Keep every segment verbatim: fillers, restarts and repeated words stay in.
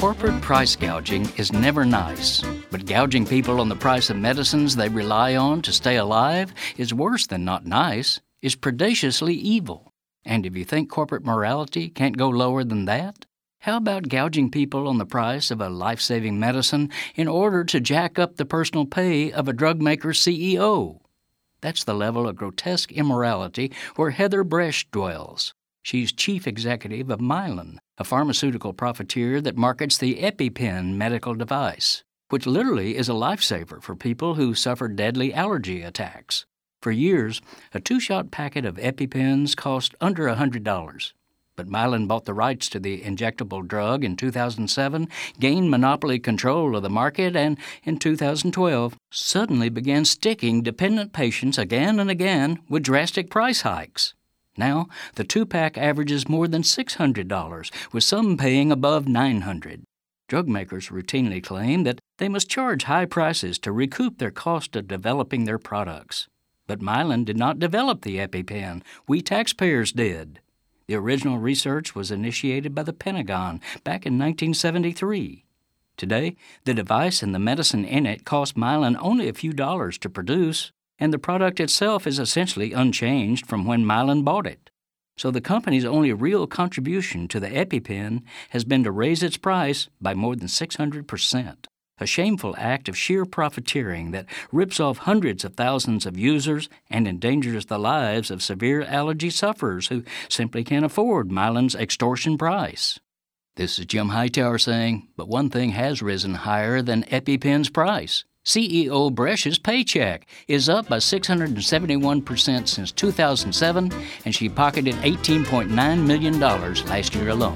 Corporate price gouging is never nice, but gouging people on the price of medicines they rely on to stay alive is worse than not nice, is predaciously evil. And if you think corporate morality can't go lower than that, how about gouging people on the price of a life-saving medicine in order to jack up the personal pay of a drug maker's C E O? That's the level of grotesque immorality where Heather Bresch dwells. She's chief executive of Mylan, a pharmaceutical profiteer that markets the EpiPen medical device, which literally is a lifesaver for people who suffer deadly allergy attacks. For years, a two-shot packet of EpiPens cost under one hundred dollars. But Mylan bought the rights to the injectable drug in two thousand seven, gained monopoly control of the market, and in two thousand twelve suddenly began sticking dependent patients again and again with drastic price hikes. Now, the two-pack averages more than six hundred dollars, with some paying above nine hundred dollars. Drug makers routinely claim that they must charge high prices to recoup their cost of developing their products. But Mylan did not develop the EpiPen. We taxpayers did. The original research was initiated by the Pentagon back in nineteen seventy-three. Today, the device and the medicine in it cost Mylan only a few dollars to produce, and the product itself is essentially unchanged from when Mylan bought it. So the company's only real contribution to the EpiPen has been to raise its price by more than six hundred percent. A shameful act of sheer profiteering that rips off hundreds of thousands of users and endangers the lives of severe allergy sufferers who simply can't afford Mylan's extortion price. This is Jim Hightower saying, but one thing has risen higher than EpiPen's price. C E O Bresch's paycheck is up by six hundred seventy-one percent since two thousand seven, and she pocketed eighteen point nine million dollars last year alone.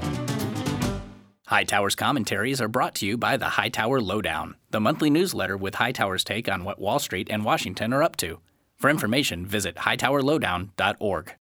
Hightower's commentaries are brought to you by the Hightower Lowdown, the monthly newsletter with Hightower's take on what Wall Street and Washington are up to. For information, visit hightower lowdown dot org.